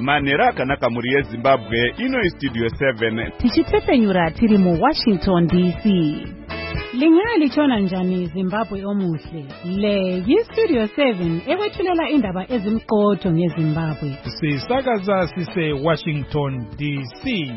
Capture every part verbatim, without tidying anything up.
manhero akanaka muri yezimbabwe. Ino istudio seven tichipfepfenyura tiri mu Washington D C. Lingaya lichona njani Zimbabwe omuhle. Le yistudio seven ekwethulela indaba ezimqotho ngeZimbabwe. Sisakaza sise Washington D C.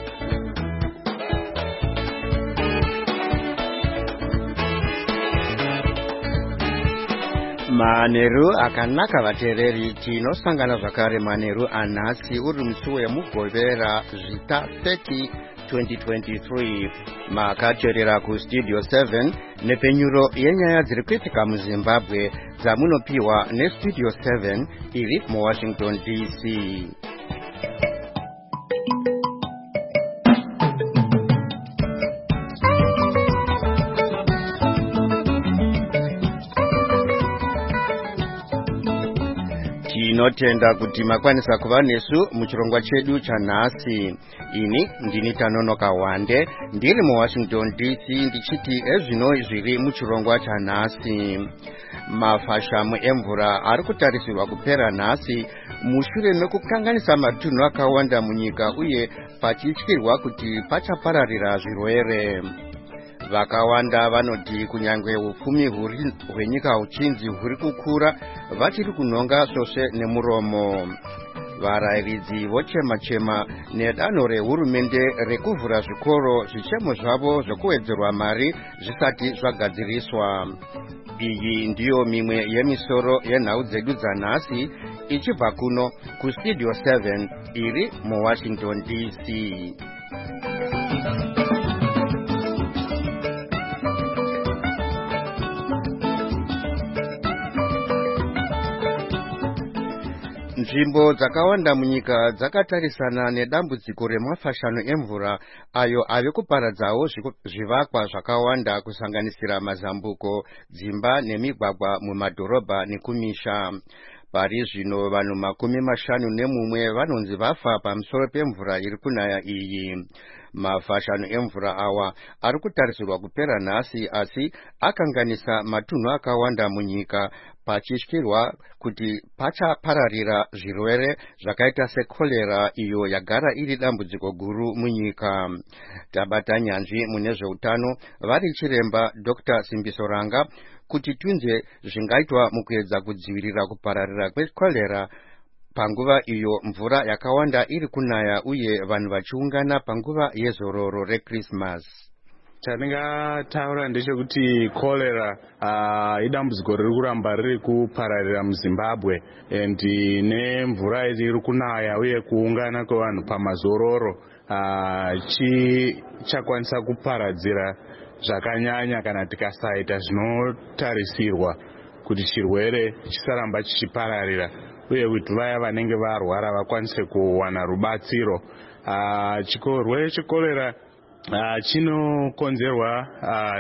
Manheru akanaka vateereri, tinosangana zvakare manheru anhasi uri musi wemugovera zvita thirty twenty twenty-three. Makateerera kustudio seven nepenyuro yenyaya dziri kuitika muZimbabwe dzamunopiwa nestudio seven iri muWashington D C. Tinotenda kuti makwanisa kuva nesu muchirongwa chedu chanhasi. Ini ndini Tanonoka Wande ndiri muWashington D C ndichiti ezvino zviri muchirongwa chanhasi. Mafashamu emvura ari kutarisirwa kupera nhasi mushure mekukanganisa matunhu akawanda munyika uye pachityirwa kuti pachapararira zvirwere. Vakawanda vanoti kunyange upfumi hwenyika huchinzi huri kukura, vachiri kunhonga svosve nemuromo. Varayiridzi vochema-chema nedanho rehurumende rekuvhura zvikoro, zvichemo zvavo zvokuwedzerwa mari zvisati zvagadziriswa. Iyi ndiyo mimwe yemisoro yenhau dzedu dzanhasi, ichibva kuno kustudio seven iri muWashington D C. Nzvimbo dzakawanda munyika dzakatarisana nedambudziko remafashano emvura ayo ave kuparadzawo zvivakwa zvakawanda kusanganisira mazambuko, dzimba nemigwagwa mumadhorobha nekumisha. Pari zvino vanhu makumi mashanu nemumwe vanonzi vafa pamusoro pemvura iri kunaya iyi. Mafashano emvura awa ari kutarisirwa kupera nhasi, asi akanganisa matunhu akawanda munyika, pachityirwa kuti pachapararira zvirwere zvakaita sekolera iyo yagara iri dambudziko guru munyika. Tabata nyanzvi mune zveutano vari chiremba Doctor Simbiso Ranga kuti tunze zvingaitwa mukuedza kudzivirira kupararira kwekolera panguva iyo mvura yakawanda iri kunaya uye vanhu vachiungana panguva yezororo reChristmas. Chandingataura ndechekuti kolera uh, idambudziko riri kuramba riri kupararira muZimbabwe, and nemvura iri kunaya uye kuungana kwevanhu pamazororo uh, chichakwanisa kuparadzira zvakanyanya kana tikasaita zvinotarisirwa kuti chirwere chisaramba chichipararira uye kuti vaya vanenge varwara vakwanise kuwana rubatsiro. Uh, chirwere chekolera Uh, chinokonzerwa uh,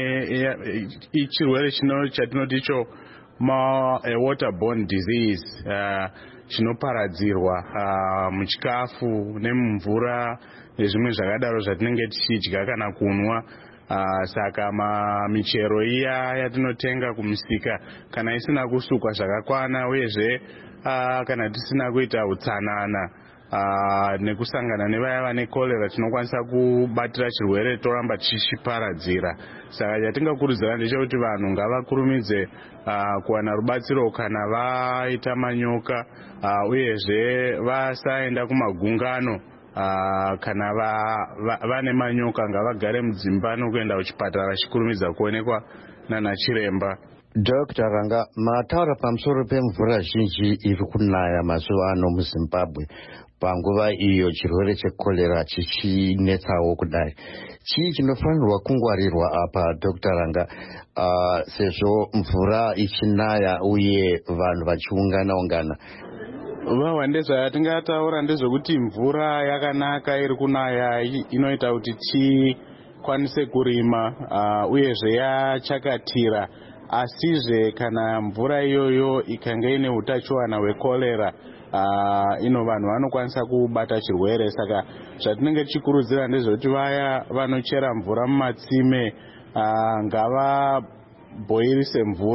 ne chirwere chino chatinoti icho ma a waterborne disease uh, chinoparadzirwa uh, muchikafu nemumvura nezvimwe zvakadaro zvatinenge tichidya kana kunwa. Uh, saka ma michero iya yatinotenga kumisika kana isina kusukwa zvakakwana uyezve uh, kana tisina kuita utsanana Uh, nekusangana nevaya vane kolera tinokwanisa kubatira chirwere toramba chichiparadzira. Saka chatingakurudzira ndechekuti vanhu ngavakurumidze uh, kuwana rubatsiro kana vaita manyoka uh, uyezve vasaenda kumagungano uh, kana va, va, vane manyoka ngavagare mudzimba nokuenda kuchipatara chikurumidza kuonekwa nana chiremba. Doctor Ranga, mataura pamusoro pemvura zhinji iri kunaya mazuva ano muZimbabwe panguva iyo chirwere chekolera chichinetsawo kudai. Chii chinofanirwa kungwarirwa apa Doctor Ranga, uh, sezvo mvura ichinaya uye vanhu vachiungana ungana? Vawa ndezvatingataura ndezvekuti mvura yakanaka iri kunaya inoita kuti tikwanise kurima uh, uyezve yachakatira. Asizve kana mvura iyoyo ikanga ine utachiwana hwekolera uh, ino vanhu vanokwanisa kubata chirwere. Saka zvatinenge tichikurudzira ndezvekuti vaya vanochera mvura mumatsime uh, ngava bhoirise mvura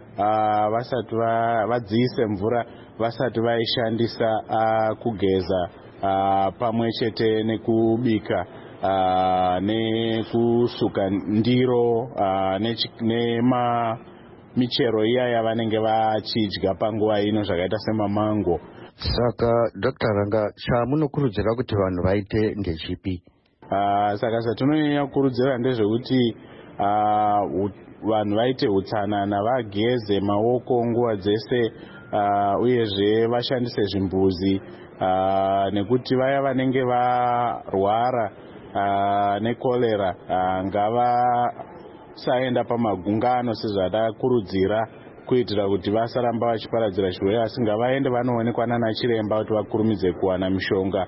uh, vasati vadziise mvura vasati vaishandisa uh, kugeza uh, pamwe chete nekubika uh, nekusuka ndiro uh, nema michero iya yavanenge vachidya panguva ino zvakaita semamango. Saka Doctor Ranga, chamunokurudzira kuti vanhu vaite ndechipi? Uh, saka zvatinonyanya kukurudzira ndezvekuti uh, vanhu vaite utsanana, vageze maoko nguva dzese, uh, uyezve vashandise zvimbuzi, uh, nekuti vaya vanenge varwara uh, nekorera uh, ngavasaenda pamagungano sezvatakurudzira kuitira kuti vasaramba vachiparadzira chirwere, asi ngavaende vanoonekwa nana chiremba kuti vakurumidze kuwana mishonga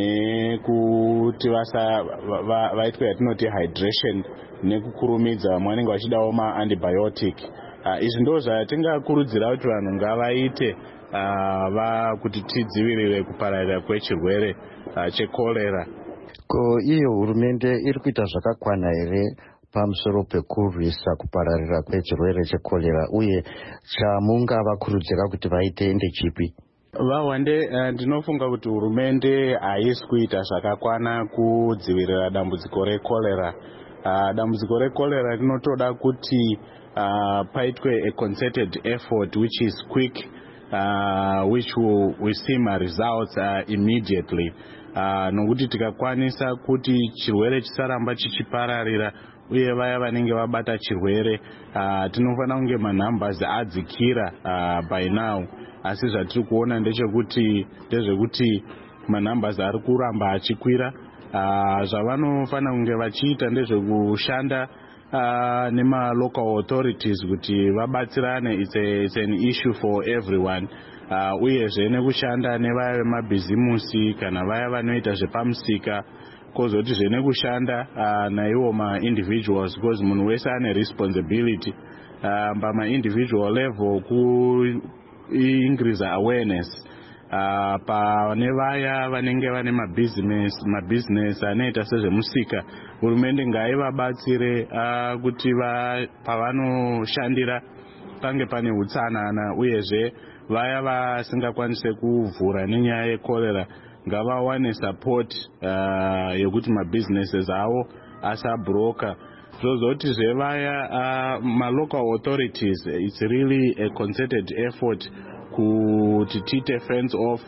nekuti vasa va, vaitwe yatinoti hydration nekukurumidza, vamwe vanenge vachidawo maantibiotic. Uh, izvi ndo zvatingakurudzira kuti vanhu ngavaite uh, va kuti tidzivirire kupararira kwechirwere uh, chekorera. Ko iyo hurumende iri kuita zvakakwana here pamusoro pekurwisa kupararira kwechirwere chekorera, uye chamungavakurudzira kuti vaite ndechipi? Vawande, ndinofunga kuti hurumende haisi kuita zvakakwana kudzivirira dambudziko rekorera. Uh, dambudziko rekorera rinotoda kuti uh, paitwe a concerted effort which is quick, uh, which will, will see my results uh, immediately. Uh, nokuti tikakwanisa kuti chirwere chisaramba chichipararira uye vaya vanenge vabata chirwere, uh, tinofanira kunge manumbers adzikira uh, by now, asi zvatiri kuona ndechekuti ndezvekuti manumbers ari kuramba achikwira. Uh, zvavanofanira kunge vachiita ndezvekushanda uh, nema local authorities kuti vabatsirane. It's, a, it's an issue for everyone. Uh, uyezve nekushanda nevaya vemabhizimusi kana vaya vanoita zvepamusika, kozoti zvenekushanda uh, naiwo ma-individuals, because munhu wese ane responsibility uh, pama-individual level ku increase awareness uh, pane vaya vanenge vane mabusiness mabusiness anoita sezvemusika. Hurumende ngaivabatsire uh, kuti va, pavanoshandira pange pane utsanana, uyezve vaya vasingakwanise kuvhura nenyaya yekorera ngavawane support uh, yokuti mabusinesses avo asabroka. Zvozoti zvevaya uh, ma-local authorities, it's really a concerted effort kuti tiite fence off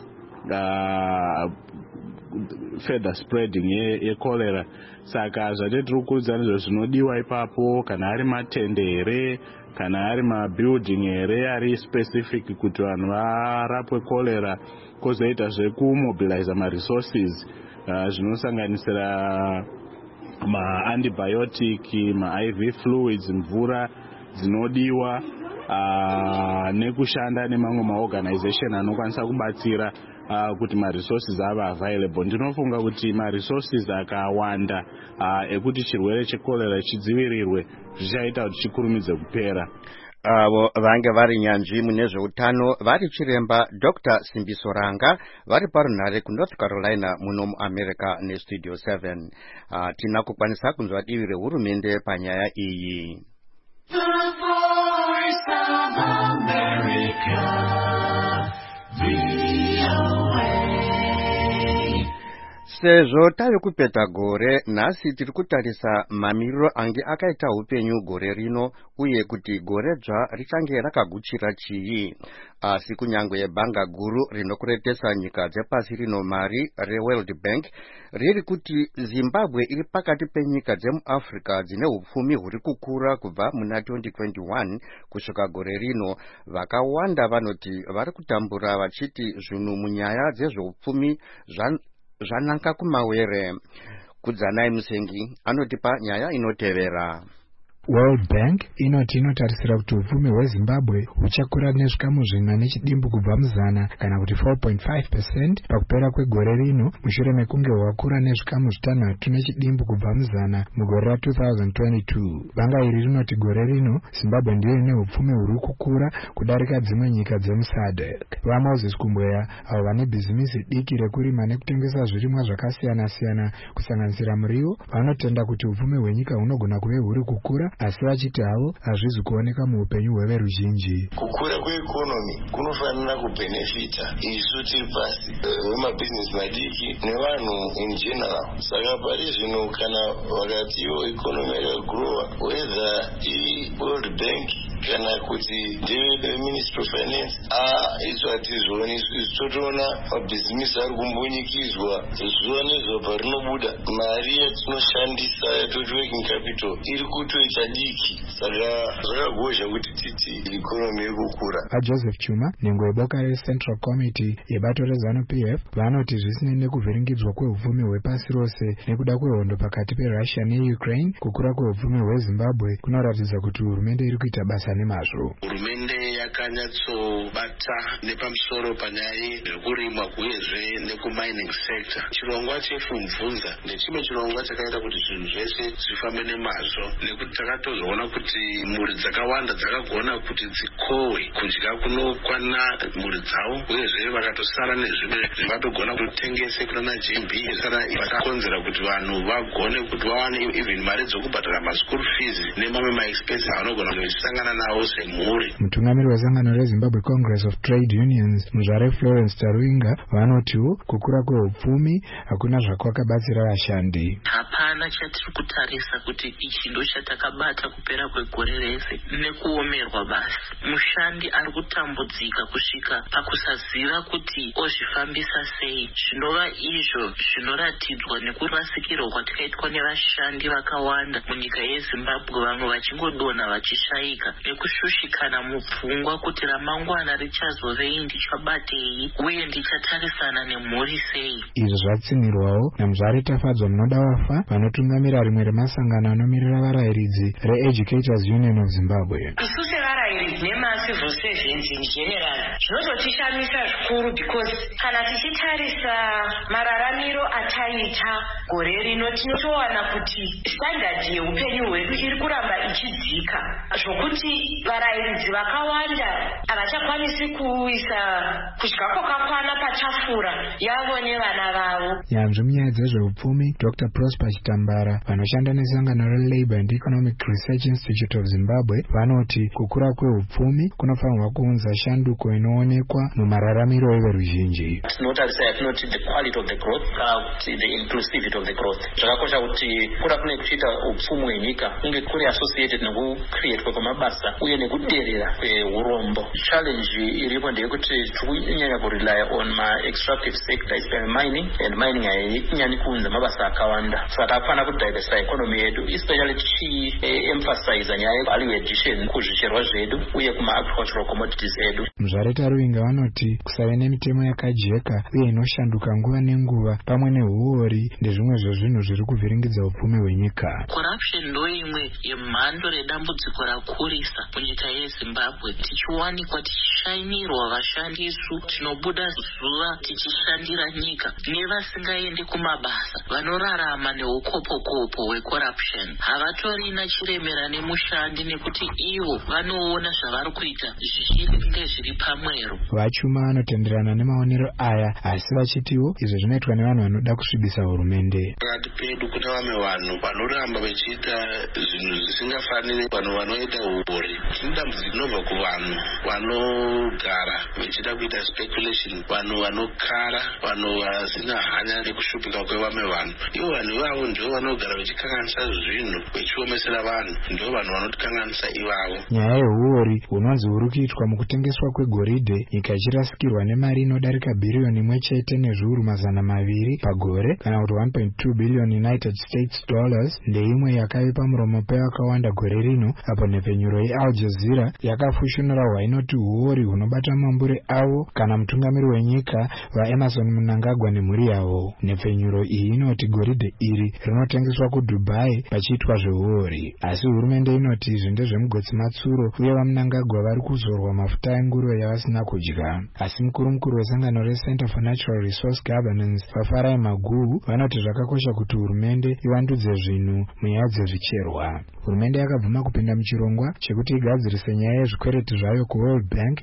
uh, further spreading yekorera ye saka zvate tiri kukurudzira ndizvo zvinodiwa ipapo, kana ari matende here kana ari mabuilding here ari specific kuti vanhu varapwe korera, kwozoita zvekumobilize ma-resources uh, zvinosanganisira ma-antibiotic, ma-I V fluids, mvura dzinodiwa uh, nekushanda nemamwe ma-organization anokwanisa kubatsira uh, kuti ma-resources ava available. Ndinofunga kuti ma-resources akawanda uh, ekuti chirwere chekorera chidzivirirwe zvichaita kuti chikurumidze kupera. Avo vange vari nyanzvi mune zveutano vari chiremba Doctor Simbiso Ranga vari parunhare kuNorth Carolina muno muAmerica neStudio seven. Uh, tina kukwanisa kunzwa divi rehurumende panyaya iyi. The Voice of America, V O A. Sezvo tave kupeta gore, nhasi tiri kutarisa mamiriro ange akaita upenyu gore rino uye kuti gore dzva richange rakaguchira chii. Asi kunyangwe bhanga guru rinokuretesa nyika dzepasi rino mari reWorld Bank riri kuti Zimbabwe iri pakati penyika dzemuAfrica dzine upfumi huri kukura kubva muna twenty twenty-one kusvika gore rino. Vakawanda vanoti vari kutambura vachiti zvinhu munyaya dzezveupfumi zvanaka kumawere. Kudzanai Musengi anotipa nyaya inotevera. World Bank inoti inotarisira kuti upfumi hweZimbabwe huchakura nezvikamu zvina nechidimbu kubva muzana kana kuti four point five percent pakupera kwegore rino, mushure mekunge hwakura nezvikamu zvitanhatu nechidimbu kubva muzana mugore ra two thousand twenty-two. Bhanga iri rinoti gore rino Zimbabwe ndiyo ine upfumi huri kukura kudarika dzimwe nyika dzemuSADC. VaMoses Kumbweya, avo vane bhizimisi diki rekurima nekutengesa zvirimwa zvakasiyana siyana kusanganisira muriwo, vanotenda kuti upfumi hwenyika hunogona kuve huri kukura asi vachiti havo hazvizi kuoneka muupenyu hweveruzhinji. Kukura kweikonomi kunofanira kubhenefita isu tiri pasi vemabhizinesi madiki nevanhu in general. Saka pari zvino kana vakati ivo ikonomi yakagrowa, whether i-World Bank kana kuti ndeve Ministry of Finance, ah isu hatizvioni. Isu totoona mabhizimisi ari kumbunyikidzwa zuva nezuva parinobuda. Mari yatinoshandisa yatoti working capital iri kutoita diki. Saka zvakagozha kuti titi ikonomi irikukura. aJoseph Chuma nhengo yeboka reCentral Committee yebato reZANU P F vanoti zvisinei nekuvhiringidzwa kwehupfumi hwepasi rose nekuda kwehondo pakati peRussia neUkraine, kukura kwehupfumi hweZimbabwe kunoratidza kuti hurumende iri kuita basa nemazvo. Hurumende yakanyatsobata nepamusoro panyaya yekurimwa uyezve nekumining sector. Chirongwa chepfumvunza ndechimwe chirongwa chakaita kuti zvinhu zvese zvifambe nemazvo, nekuti takatozoona kuti mhuri dzakawanda dzakagona kuti dzikohwe kudya kunokwana mhuri dzavo, uyezve vakatosara nezvimwe zvingatogona kutengese kuna G M B. Saka vakakonzera kuti vanhu vagone kuti vawane even mari dzokubhadhara maschool fees nemamwe maexpenses avanogona kusangana nawo semhuri. Mutungamiri wezangano reZimbabwe Congress of Trade Unions Muzvare Florence Tarwinga vanotiwo kukura kwehupfumi hakuna zvakakabatsira vashandi. Hapana chatiri kutarisa kuti ichi ndo chatakabata kupera kwegore rese nekuomerwa basi. Mushandi ari kutambudzika kusvika pakusaziva kuti ozvifambisa sei. Zvinova izvo zvinoratidzwa nekurasikirwa kwatakaitwa nevashandi vakawanda munyika yeZimbabwe, vamwe vachingodonha vachishayika nekushushikana mupfungwa kuti ramangwana richazovei, ndichabatei uye ndichatarisana nemhuri sei. Izvi zvatsinirwawo naMuzvare Tafadzwa Munoda Wafa vanotungamira rimwe remasangano anomirira varayiridzi reEducators Union of Zimbabwe. Isu sevarayiridzi nemacivil servants in general zvinototishamisa zvikuru because kana tichitarisa mararamiro ataita gore rino tinotowana kuti standard yeupenyu hwedu iri kuramba ichidzika, zvokuti varayiridzi vakawanda havachakwanisi kuisa kudya kwakakwana patafura yavo nevana vavo. Nyanzvi munyaya dzezveupfumi Doctor Prosper Chitambara vanoshanda nesangano reLabour and Economic Research Institute of Zimbabwe vanoti kukura kwehupfumi kunofanirwa kuunza shanduko inoonekwa mumararamiro everuzhinji. Tinotarisa yatinoti the quality of the growth kana kuti the inclusivity of the growth. Zvakakosha kuti kura kune kuchiita upfumi hwenyika kunge kuri associated nekucreate kwemabasa uye nekuderera kwehurombo. Challenge iripo ndeyekuti tikunyanya kurely on ma extractive sector especially mining, and mining hainyani kuunza mabasa akawanda. Saka hapana kudiversify economy yedu, especially tichi emphasize nyaya yevalue addition kuzvicherwa zvedu uye kuma agricultural commodities edu. Muzvare Tarwinga vanoti kusave nemitemo yakajeka uye inoshanduka nguva nenguva pamwe nehuori ndezvimwe zvezvinhu zviri kuvhiringidza upfumi hwenyika. Corruption ndo imwe yemhando redambudziko rakurisa munyika yeZimbabwe. Tichiwanikwa tichishainirwa vashandi isu tinobuda zuva tichishandira nyika nevasingaendi kumabasa vanorarama neukopokopo hwecorruption. Havatorina chiremera nemushandi nekuti ivo vanoona zvavari kuita zvichiri zviri pamwero. Vachuma vanotenderana nemaonero aya asi vachitiwo izvo zvinoitwa nevanhu vanoda kusvibisa hurumende. Pakati pedu kune vamwe vanhu vanoramba vachiita zvinhu zvisingafaniri, vanhu vanoita uori. Tine dambudziko rinobva kuvanhu vanogara vachida kuita speculation, vanhu vanokara, vanhu vasina hanya nekushupika kwevamwe vanhu. Ivo vanhu ivavo ndio vanogara vachikanganisa zvinhu vachiomesera vanhu, ndio vanhu vanotikanganisa ivavo. Nyaya yehuori hunonzi huri kuitwa mukutengeswa kwegoridhe nyika ichirasikirwa nemari inodarika bhiriyoni imwe chete nezviuru mazana maviri pagore kana kuti one point two billion United States dollars ndeimwe yakave pamuromo pevakawanda gore rino, apo nhepfenyuro yeAl Jazeera yakafushunura hwainoti huori hunobata mambure avo kana mutungamiri wenyika vaEmerson Mnangagwa nemhuri yavo. Nhepfenyuro iyi inoti goridhe iri rinotengeswa kuDubai pachiitwa zvehuori, asi hurumende inoti izvi ndezvemugotsi matsuro uye vaMnangagwa vari kuzorwa mafuta enguruve yavasina kudya. Asi mukuru mukuru wesangano reCenter for Natural Resource Governance vaFarai Maguhu vanoti zvakakosha kuti hurumende ivandudze zvinhu munyaya dzezvicherwa. Hurumende yakabvuma kupinda muchirongwa chekuti igadzirise nyaya yezvikwereti zvayo kuWorld Bank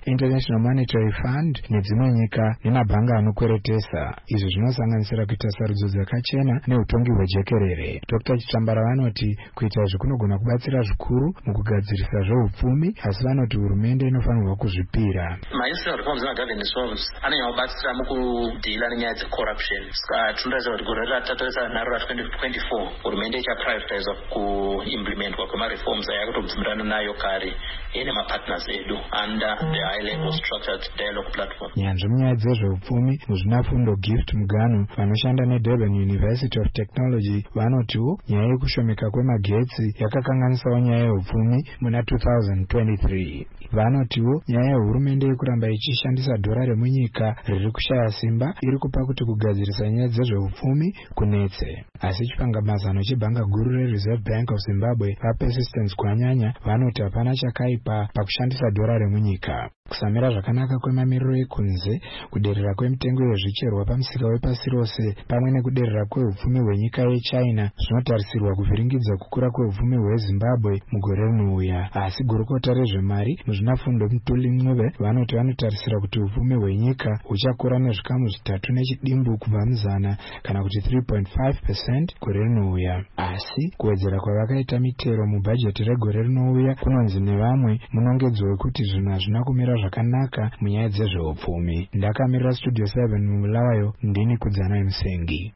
International Monetary Fund nedzimwe nyika nemabhanga anokweretesa. Izvi zvinosanganisira kuita sarudzo dzakachena neutongi hwejekerere. Dr Chitambara vanoti kuita izvi kunogona kubatsira zvikuru mukugadzirisa zveupfumi, asi vanoti hurumende inofanirwa kuzvipira. Ma-institutional reforms nemagovernance reforms anonyakubatsira mukudhila nenyaya dzecorruption. Saka tinotarisira kuti gore ratatarisana naro ra-twenty twenty-four hurumende ichaprioritizwa kuimplementwa kwemareforms aya kutobvumirana nayo kare nemapartners edu under the high level structured dialogue platform. Nyanzvi munyaya dzezveupfumi muzvinafundo Gift Muganu vanoshanda neDurban University of Technology vanotiwo nyaya yekushomeka kwemagetsi yakakanganisawo nyaya yeupfumi muna two thousand twenty-three. Vanotiwo nyaya yehurumende yekuramba ichishandisa dhora remunyika riri kushaya simba iri kupa kuti kugadzirisa nyaya dzezveupfumi kunetse. Asi chipangamazano chebhanga guru reReserve Bank of Zimbabwe vaPersistence Gwanyanya vanoti hapana chakaipa pakushandisa dhora remunyika. Kusamira zvakanaka kwemamiriro ekunze, kuderera kwemitengo yezvicherwa pamusika wepasi rose, pamwe nekuderera kweupfumi hwenyika yeChina zvinotarisirwa kuvhiringidza kukura kweupfumi hweZimbabwe mugore rinouya. Asi gurukota rezvemari muzvinafundo Mutuli Ncube vanoti vanotarisira kuti upfumi hwenyika huchakura nezvikamu zvitatu nechidimbu kubva muzana kana kuti three point five percent gore rinouya. Asi kuwedzera kwavakaita mitero mubhajeti regore rinouya kunonzi nevamwe munongedzwa wekuti zvinhu hazvina kumira zvakanaka munyaya dzezveupfumi. Ndakamirira Studio seven mumulawayo, ndini Kudzana Musengi.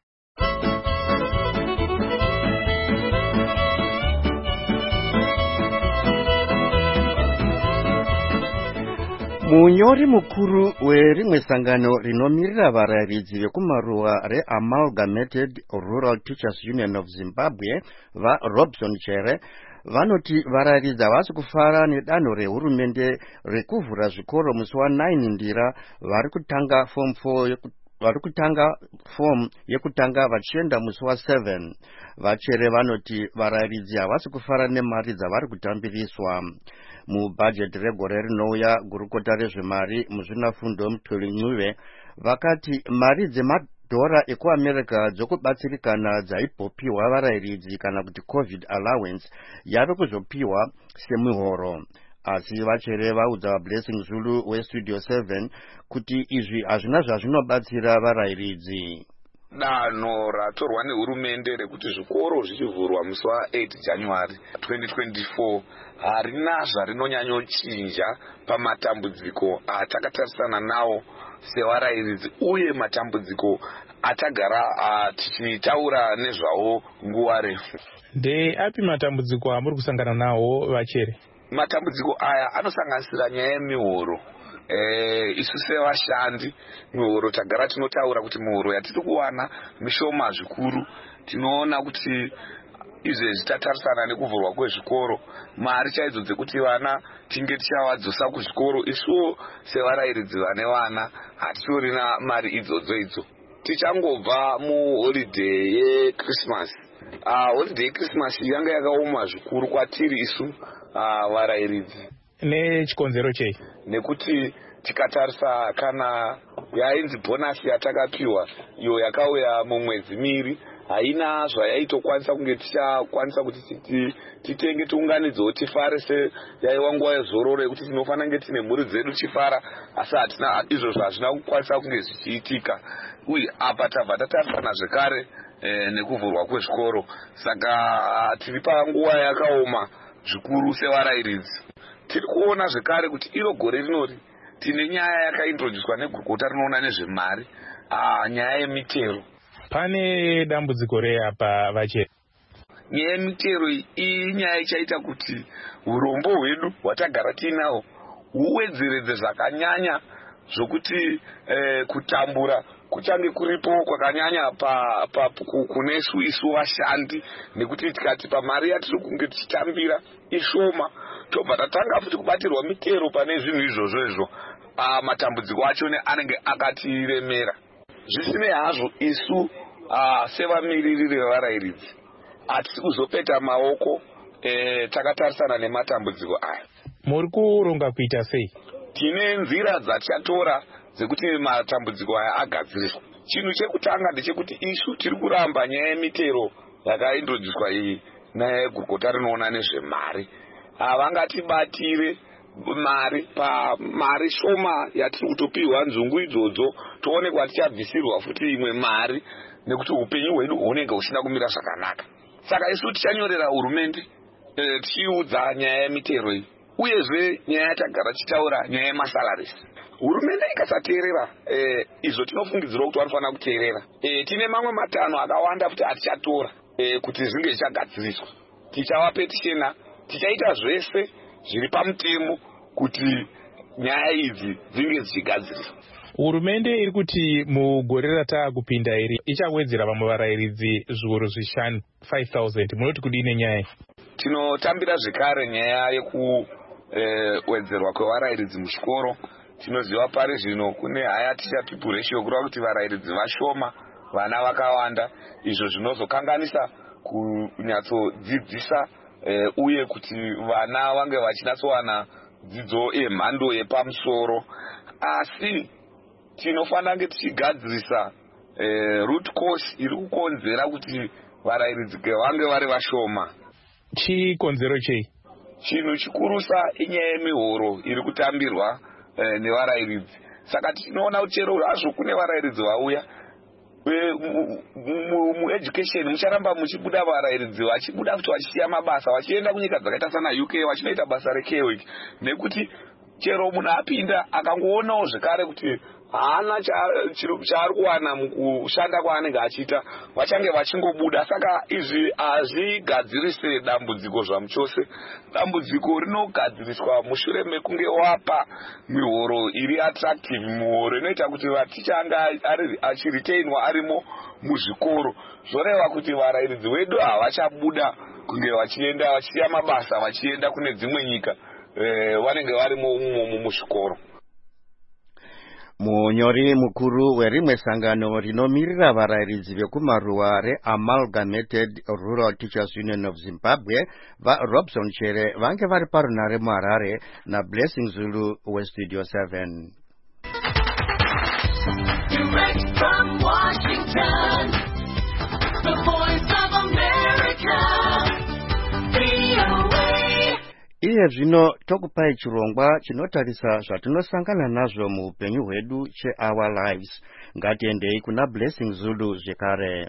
Munyori mukuru werimwe sangano rinomirira varayiridzi vekumaruwa reAmalgamated Rural Teachers Union of Zimbabwe vaRobson Chere vanoti varayiridzi havasi kufara nedanho rehurumende rekuvhura zvikoro musi wa9 Ndira vari kutanga form four vari kutanga form yekutanga vachienda musi wa7. Vachere vanoti varayiridzi havasi kufara nemari dzavari kutambiriswa. Mubhajeti regore rinouya gurukota rezvemari muzvinafundo Mutuli Ncube vakati mari dzemadhora ekuAmerica dzokubatsirikana dzaipopiwa varayiridzi kana kuti COVID allowance yave kuzopiwa semihoro. Asi Vachere vaudza vaBlessing Zulu weStudio seven kuti izvi hazvina zvazvinobatsira varayiridzi. Danho ratorwa nehurumende rekuti zvikoro zvichivhurwa musi wa8 January twenty twenty-four harina zvarinonyanyochinja pamatambudziko atakatarisana nawo sevarayiridzi uye matambudziko atagara tichitaura nezvawo nguva refu. Ndeapi matambudziko amuri kusangana nawo Vachere? Matambudziko aya anosanganisira nyaya yemihoro. Eh, isu sevashandi mihoro tagara tinotaura kuti mihoro yatiri kuwana mishoma zvikuru. Tinoona kuti izvezvi tatarisana nekuvhurwa kwezvikoro mari chaidzo dzekuti vana tinge tichavadzosa kuzvikoro isuwo sevarayiridzi vane vana hatitorina mari idzodzo idzo. Tichangobva muholiday yeChristmas. Ah, holiday yeChristmas yanga yakaoma zvikuru kwatiri isu ah, varayiridzi. Nechikonzero chei? Nekuti tikatarisa kana yainzi bonus yatakapiwa iyo yakauya mumwedzi miri haina zvayaitokwanisa kunge tichakwanisa kuti titenge tiunganidzewo tifare seyaiwa nguva yezororo yekuti tinofanira kunge tine mhuri dzedu tifara, asi hatina izvozvo hazvina kukwanisa kunge zvichiitika. Uye apa tabva tatarisana zvekare eh, nekuvhurwa kwezvikoro. Saka tiri panguva yakaoma zvikuru sevarayiridzi. Tiri kuona zvekare kuti iro gore rinori tine nyaya yakaintroduced negurukota rinoona nezvemari, ah, nyaya yemitero. Pane dambudziko rei apa Vachere? Nyaya yemitero iyi nyaya ichaita kuti urombo hwedu hwatagara tiinawo huwedzeredze zvakanyanya zvokuti eh, kutambura kuchange kuripo kwakanyanya pa, pa kunesu isu vashandi, nekuti tikati pamari yatiri kunge tichitambira ishoma tobva tatanga futi kubatirwa mitero pane zvinhu izvozvo izvo. Ah, matambudziko acho anenge akatiremera. Zvisinei hazvo isu ah, sevamiririri vevarayiridzi hatisi kuzopeta maoko eh, takatarisana nematambudziko aya. Muri kuronga kuita sei? Tine nzira dzatichatora dzekuti matambudziko aya agadziriswa. Chinhu chekutanga ndechekuti isu tiri kuramba nyaya yemitero yakaintroduced iyi nyaya yegurukota rinoona nezvemari. Havangatibatire mari pamari shoma yatiri kutopiwa nzungu idzodzo toonekwa tichabvisirwa futi imwe mari nekuti upenyu hwedu hunenge husina kumira zvakanaka. Saka isu tichanyorera hurumende e, tichiudza nyaya yemitero iyi uyezve nyaya yatagara tichitaura nyaya yemasalarisi. Hurumende ikasateerera e, izvo tinofungidzira kuti vanofanira kuteerera. E, tine mamwe matanho akawanda kuti atichatora e, kuti zvinge zvichagadziriswa. Tichawapetishena, tichaita zvese zviri pamutemo kuti nyaya idzi dzinge dzichigadziriswa. Hurumende iri kuti mugore rataakupinda iri ichawedzera vamwe varayiridzi zviuru zvishanu five thousand. Munoti kudini nyaya? Tinotambira zvekare nyaya yekuwedzerwa e, kwevarayiridzi muchikoro. Tinoziva pari zvino kune haya teacher people ratio kureva kuti varayiridzi vashoma, vana vakawanda, izvo zvinozokanganisa kunyatsodzidzisa e, uye kuti vana vange vachinatsowana dzidzo yemhando yepamusoro. Asi tinofanira kunge tichigadzirisa e, root cause iri kukonzera kuti varayiridzi vange vari vashoma. Chikonzero chei? Chinhu chikurusa inyaya yemihoro iri kutambirwa e, nevarayiridzi. Saka tinoona kuti chero hazvo kune varayiridzi vauya mueducation mucharamba muchibuda varayiridzi vachibuda kuti vachisiya mabasa vachienda kunyika dzakaita sana U K vachinoita basa rekeweek, nekuti chero munhu apinda akangoonawo zvekare kuti haana chaari kuwana mukushanda kwaanenge achiita vachange vachingobuda. Saka izvi hazvigadzirise dambudziko zvamuchose. Dambudziko rinogadziriswa mushure mekunge wapa mihoro iri attractive, mihoro inoita kuti vaticha anga achiretainwa arimo muzvikoro. Zvoreva kuti varayiridzi vedu havachabuda kunge vachienda vachisiya mabasa vachienda kune dzimwe nyika e, vanenge varimo umo muzvikoro. Munyori mukuru werimwe sangano rinomirira varayiridzi vekumaruwa reAmalgamated Rural Teachers Union of Zimbabwe vaRobson Chere vange vari parunare muHarare naBlessing Zulu weStudio seven. Direct from Washington, the voice of America, V O A. Iye zvino tokupai chirongwa chinotarisa zvatinosangana nazvo muupenyu hwedu cheOur Lives. Ngatiendei kuna Blessing Zulu zvekare.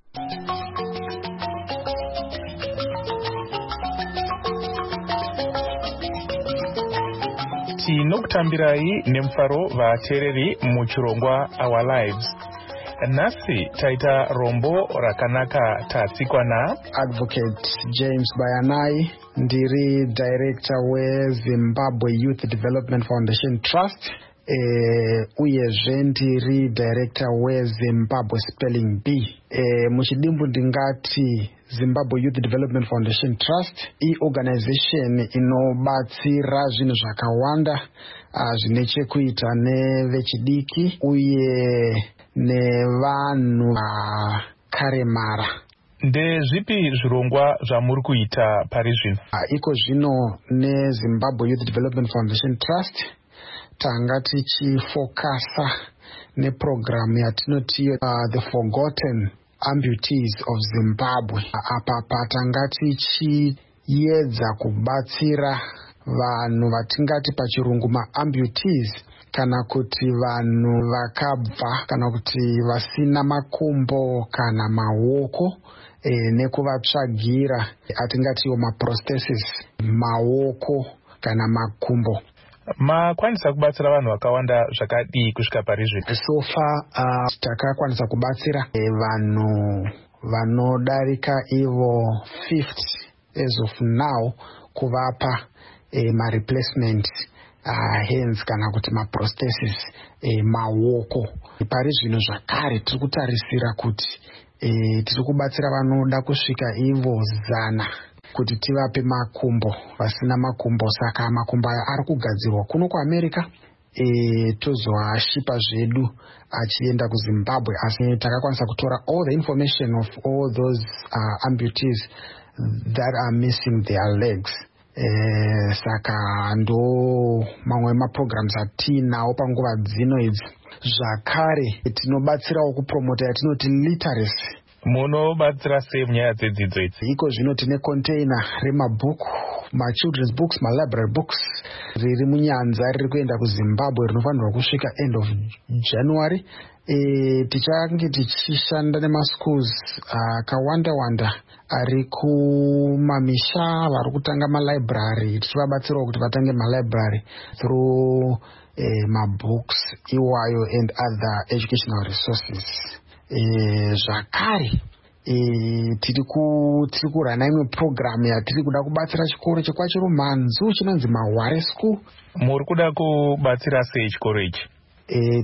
Tinokutambirai nemufaro vateereri muchirongwa Our Lives. Nhasi taita rombo rakanaka tatsikwa na Advocate James Bayanai, ndiri director weZimbabwe Youth Development Foundation Trust, eh, uyezve ndiri director weZimbabwe Spelling Bee. Eh, muchidimbu ndingati Zimbabwe Youth Development Foundation Trust iorganization inobatsira zvinhu zvakawanda uh, zvine chekuita nevechidiki uye nevanhu vakaremara. Ndezvipi zvirongwa zvamuri kuita pari zvino? Uh, iko zvino neZimbabwe Youth Development Foundation Trust tanga tichifokasa neprogramu yatinoti uh, The Forgotten Amputees of Zimbabwe. Apa patanga tichiedza kubatsira vanhu vatingati pachirungu maamputees, kana kuti vanhu vakabva kana kuti vasina makumbo kana maoko, e, nekuvatsvagira atingatiwo maprosthesis, maoko kana makumbo. Makwanisa kubatsira vanhu vakawanda zvakadii kusvika pari zvino? So far uh, takakwanisa kubatsira e, vanhu vanodarika ivo fifty as of now, kuvapa e, ma replacement uh, hands kana kuti ma prosthesis, e, maoko. Pari zvino zvakare tiri kutarisira kuti e, tiri kubatsira vanoda kusvika ivo zana kuti tivape makumbo, vasina makumbo. Saka makumbo aya ari kugadzirwa kuno kuAmerica, e, tozoashipa zvedu achienda kuZimbabwe. Asi takakwanisa kutora all the information of all those uh, amputees that are missing their legs. E, saka ndo mamwe maprograms atinawo panguva dzino idzi. Zvakare tinobatsirawo kupromota yatinoti literacy. Munobatsira sei munyaya dzedzidzo idzi? Iko zvino tine container remabhuku ma-children's books, ma-library books riri munyanza riri kuenda kuZimbabwe rinofanirwa kusvika end of January. E, tichange tichishanda nemaschools akawanda uh, wanda ari kumamisha vari kutanga malibrary, tichivabatsirawo kuti vatange malibrary through uh, mabooks iwayo and other educational resources. E, zvakare e, tiri kurana imwe program yatiri kuda kubatsira chikoro chekwachirumanzu chinonzi Mahware School. Muri kuda kubatsira sei chikoro ichi? E,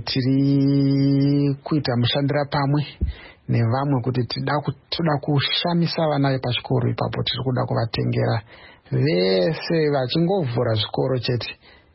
tiri kuita mushandira pamwe nevamwe kuti tida kushamisa vana vepachikoro ipapo. Tiri kuda kuvatengera vese vachingovhura zvikoro chete.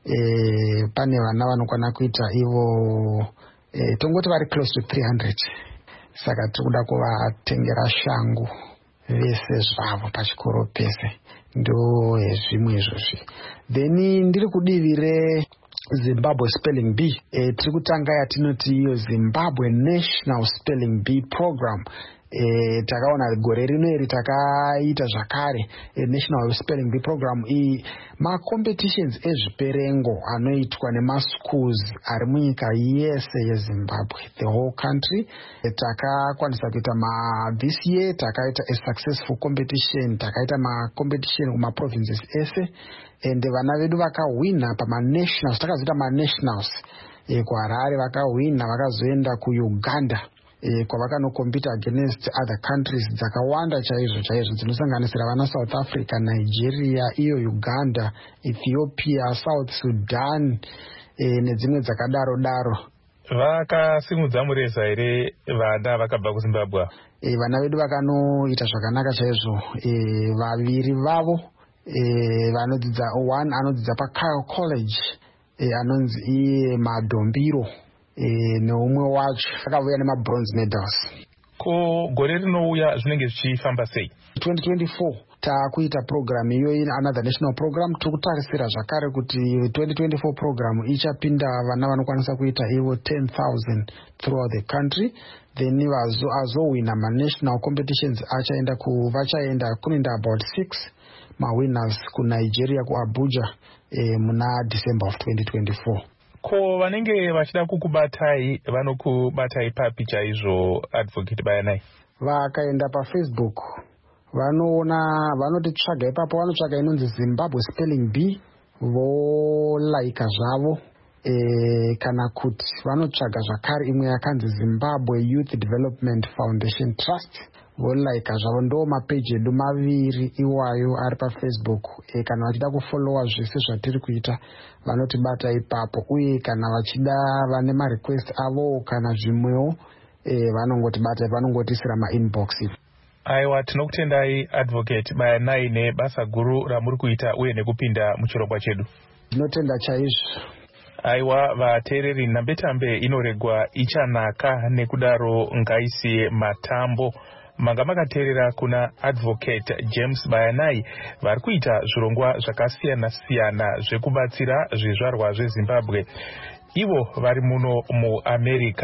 E, pane vana vanokwana kuita ivo e, tongoti vari close to three hundred. Saka tiri kuda kuvatengera shangu vese zvavo pachikoro pese. Ndo zvimwe izvozvi. Then ndiri kudivire Zimbabwe Spelling Bee. E, tiri kutanga yatinoti iyo Zimbabwe National Spelling Bee Program. E, takaona gore rino iri takaita zvakare e, National Spelling Bee Program iyi ma competitions ezviperengo anoitwa nemaschools ari munyika yese yeZimbabwe, the whole country. E, takakwanisa kuita ma this year takaita a successful competition, takaita ma competition kuma provinces ese, and vana vedu vakawina pama nationals, takazoita ma nationals e, kuHarare vakawina, vakazoenda kuUganda e, kwavakanokompita against other countries dzakawanda chaizvo chaizvo dzinosanganisira vana South Africa, Nigeria, iyo Uganda, Ethiopia, South Sudan e, nedzimwe dzakadaro daro. Vakasimudza mureza here vana vakabva kuZimbabwe? E, vana vedu vakanoita zvakanaka chaizvo. E, vaviri vavo e, vanodzidza, one anodzidza paKyle College e, anonzi iye Madombiro. E, neumwe wacho akauya nema-bronze medals. Ko gore rinouya zvinenge zvichifamba sei? twenty twenty-four takuita program iyo ina another national program. Tikutarisira zvakare kuti twenty twenty-four program ichapinda vana vanokwanisa kuita ivo ten thousand throughout the country. Then vazo azowina ma-national competitions achaenda ku vachaenda kunoenda about six ma-winners ku Nigeria, ku Abuja e, muna December of twenty twenty-four. Ko vanenge vachida kukubatai vanokubatai papi chaizvo Advocate Bayanai? Vakaenda paFacebook vanoona, vanotitsvaga ipapo, vanotsvaga inonzi Zimbabwe Spelling Bee volaika zvavo. E, kana kuti vanotsvaga zvakare imwe yakanzi Zimbabwe Youth Development Foundation Trust volaika zvavo. Ndo mapeji edu maviri iwayo ari paFacebook. E, kana vachida kufollowa zvese zvatiri kuita vanotibata ipapo, uye kana vachida vane marequest avo kana zvimwewo e, vanongotibata, vanongotisira ma-inbox. Aiwa, tinokutendai Advocate Bayanai nebasa guru ramuri kuita uye nekupinda muchirongwa chedu. Tinotenda chaizvo. Aiwa, vateereri, nhambetambe inoregwa ichanaka, nekudaro ngaisiye matambo. Manga makateerera kuna Advocate James Bayanai vari kuita zvirongwa zvakasiyana siyana zvekubatsira zvizvarwa zveZimbabwe, ivo vari muno muAmerica.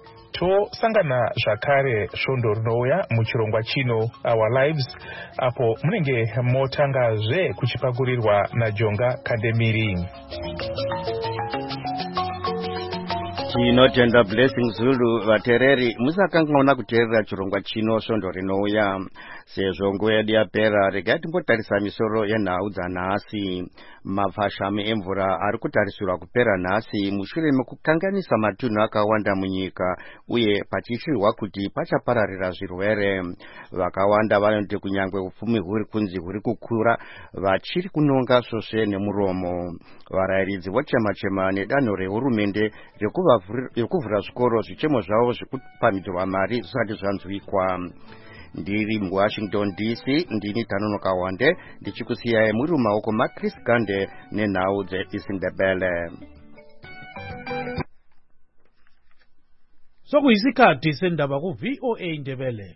Tosangana zvakare svondo rinouya muchirongwa chino Our Lives, apo munenge motangazve kuchipakurirwa naJonga Kandemiri. Tinotenda Blessing Zulu. Vateereri, musakanganwa kuteerera chirongwa chino svondo rinouya. Sezvo nguva yedu yapera, regai timbotarisa misoro yenhau dzanhasi. Mafashami emvura ari kutarisirwa kupera nhasi mushure mekukanganisa matunhu akawanda munyika, uye pachishirwa kuti pachapararira zvirwere. Vakawanda vanoti kunyangwe upfumi huri kunzi huri kukura, vachiri kunonga svosve nemuromo. Varayiridzi vochema-chema nedanho rehurumende rekuvhura zvikoro, zvichemo zvavo zvekupamhidzwa mari zvisati zvanzwikwa. Ndiri muWashington D C, ndini Tanono Kawande, ndichikusiyai muri mumaoko maChris Gande nenhau dzeIsiNdebele. Sokuyisikhathi sendaba ku V O A Ndebele.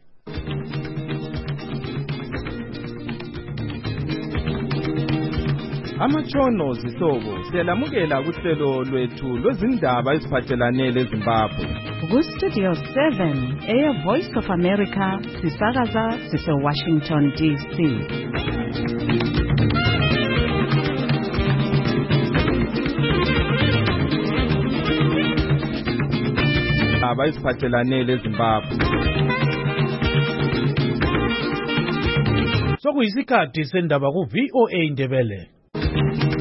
Amatshono zihlobo siyalamukela kuhlelo lwethu lwezindaba eziphathelane leZimbabwe. Ku-Studio seven, Air Voice of America, sisakaza sise-Washington D C. lezindaba eziphathelane leZimbabwe. Sokuyisikhathi sendaba ku V O A Indebele.